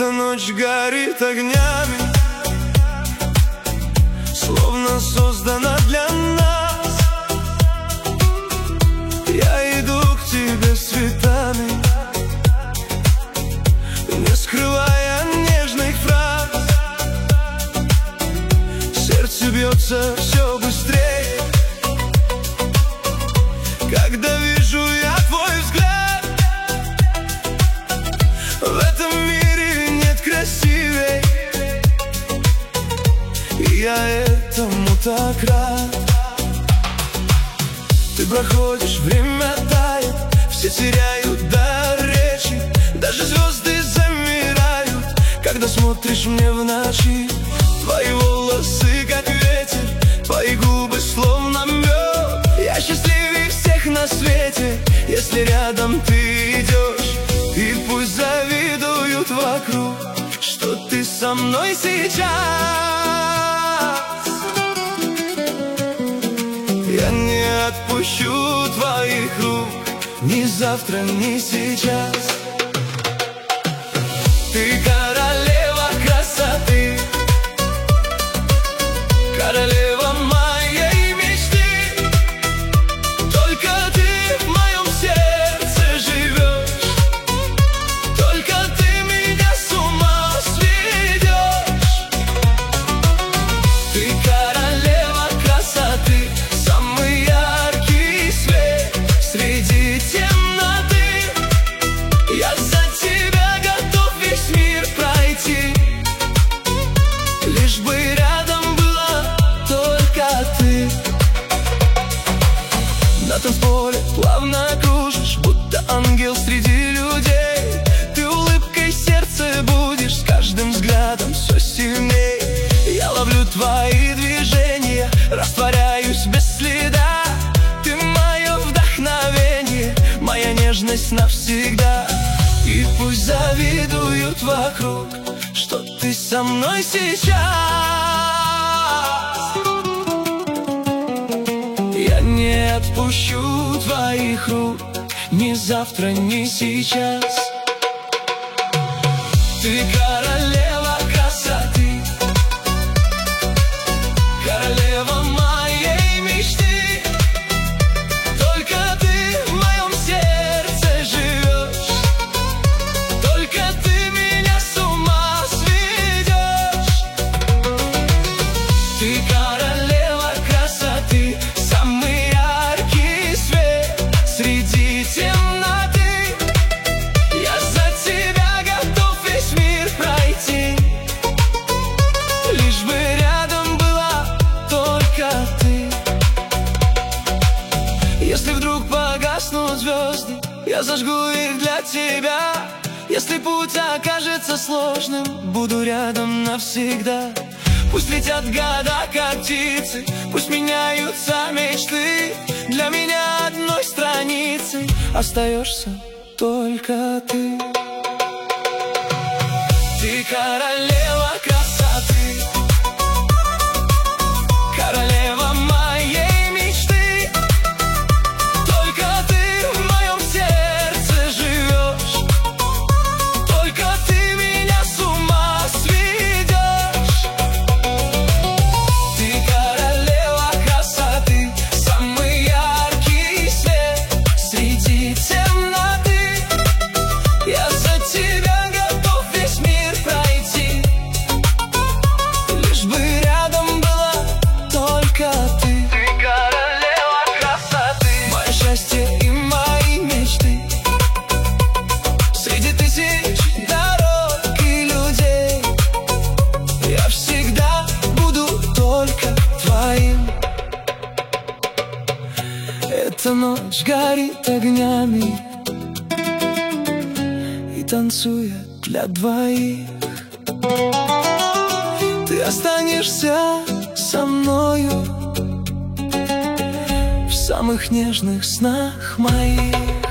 Эта ночь горит огнями, словно создана для нас. Я иду к тебе с цветами, не скрывая нежных фраз. Сердце бьется все быстрее, когда вижу я твой взгляд. В этом мире нет красивей, и я этому так рад. Ты проходишь, время тает, все теряют дар речи, даже звезды замирают, когда смотришь мне в ночи. Твои волосы как ветер, твои губы словно мед. Я счастливее всех на свете, если рядом ты идешь. И пусть завидуют вокруг, что ты со мной сейчас. Я не отпущу твоих рук ни завтра, ни сейчас. Ты королева красоты, королева моей мечты. Только ты в моем сердце живешь, только ты меня с ума сведешь. Ты королева красоты, самый яркий свет среди темноты. Я за тебя готов весь мир пройти, лишь бы рядом была только ты. На танцполе плавно кружишь, будто ангел среди людей. Ты улыбкой сердце будешь, с каждым взглядом все сильней. Я ловлю твои движения, растворяюсь без следа. Ты мое вдохновение, моя нежность навсегда. И пусть завидуют вокруг, что ты со мной сейчас. Я не отпущу твоих рук ни завтра, ни сейчас. Ты королева красоты, королева моей мечты. Только ты в моем сердце живешь, только ты меня с ума сведешь. Ты королева красоты, самый яркий свет среди темноты. Я за тебя готов весь мир пройти, лишь бы рядом была только ты. Если вдруг погаснут звезды, я зажгу их для тебя. Если путь окажется сложным, буду рядом навсегда. Пусть летят года, как птицы, пусть меняются мечты. Для меня одной страницей остаешься только ты. Ты королева красоты, королева моей мечты. Только ты в моем сердце живешь, только ты меня с ума сведешь. Ты королева красоты, самый яркий свет среди темноты. Я за тебя готов весь мир пройти, лишь бы рядом была только ты. Ты королева красоты, мое счастье и мои мечты. Среди тысяч дорог и людей я всегда буду только твоим. Эта ночь горит огнями и танцует для двоих. Ты останешься со мною в самых нежных снах моих.